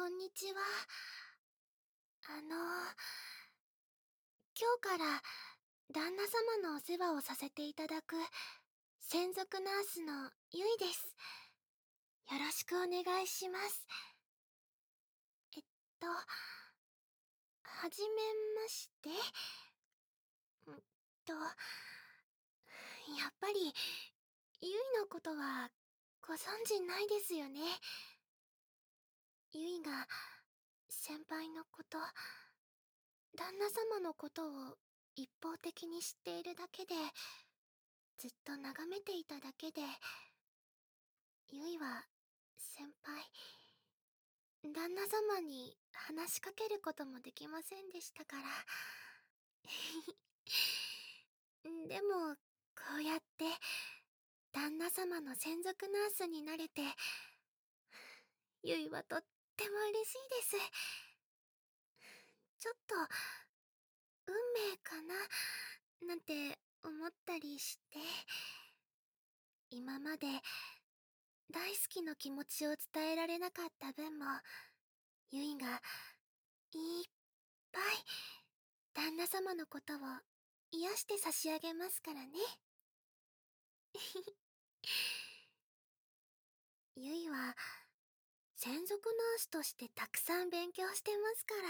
こんにちは。あの、今日から旦那様のお世話をさせていただく専属ナースのゆいです。よろしくお願いします。えっと、はじめまして。やっぱり、ゆいのことはご存知ないですよね。ゆいが先輩のこと、旦那様のことを一方的に知っているだけで、ずっと眺めていただけで、ゆいは先輩、旦那様に話しかけることもできませんでしたから。でも、こうやって旦那様の専属ナースになれて、ゆいはとっても嬉しいです。ちょっと運命かななんて思ったりして、今まで大好きの気持ちを伝えられなかった分も、ゆいがいっぱい旦那様のことを癒して差し上げますからね。ゆいは専属ナースとしてたくさん勉強してますから、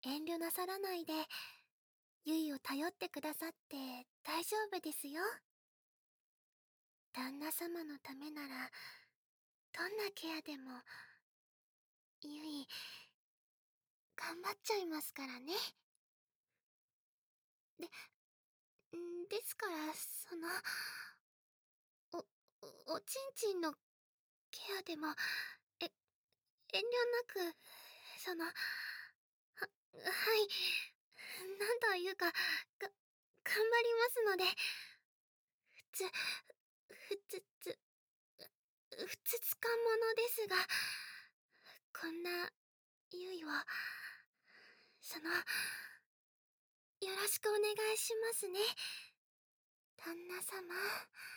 遠慮なさらないでゆいを頼ってくださって大丈夫ですよ。旦那様のためならどんなケアでもゆい頑張っちゃいますからね。で、ですからおちんちんのケアでもえ遠慮なくはい、なんというか頑張りますので、ふつふつつふつつかものですが、こんなゆいをよろしくお願いしますね、旦那様。